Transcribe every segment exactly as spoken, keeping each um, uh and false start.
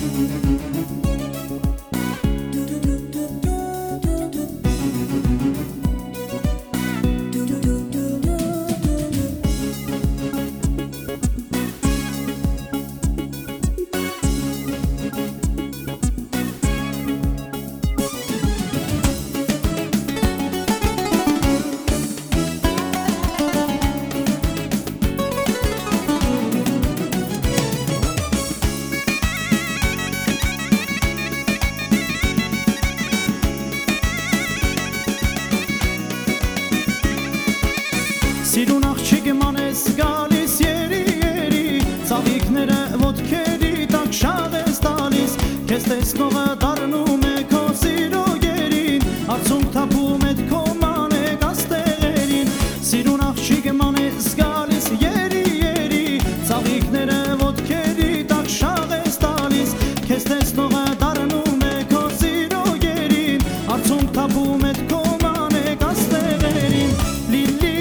Սիրուն աղջիկ մանես գալիս երի երի Ծաղիկները ոտքերի տակ շաղ ես տալիս Քեզ տեսնողը դառնում է քո սիրո գերին Արցունք թափում է քո մանեգաս տեղերին Սիրուն աղջիկ մանես գալիս երի երի Ծաղիկները ոտքերի տակ շաղ ես տալիս Քեզ տեսնողը դառնում է քո սիրո գերին Արցունք թափում է քո մանեգաս տեղերին Լիլի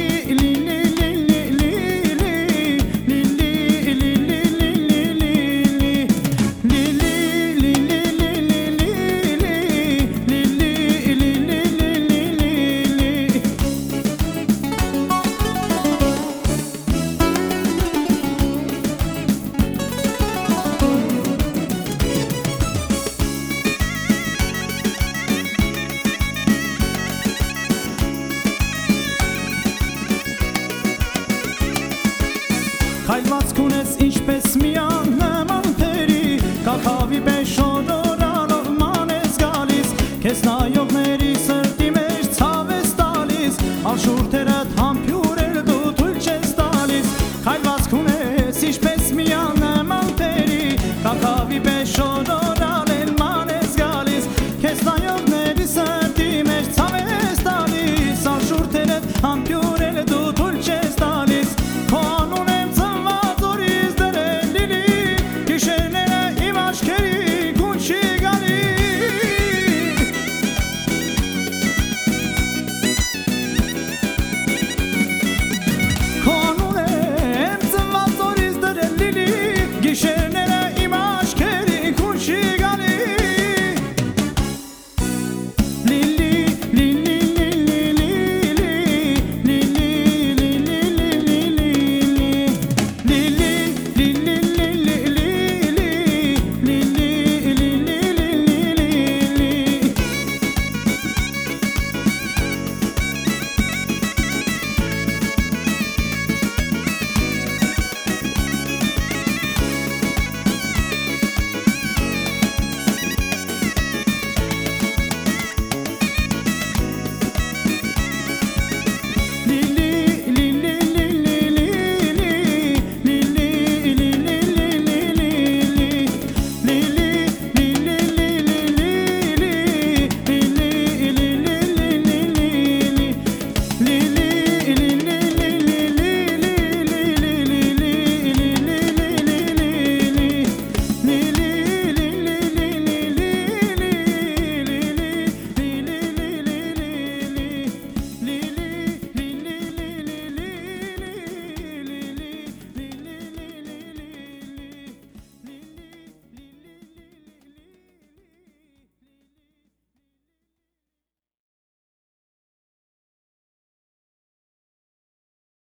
Քայլվածք ունես ինչպես միան նման թերի Կաքավի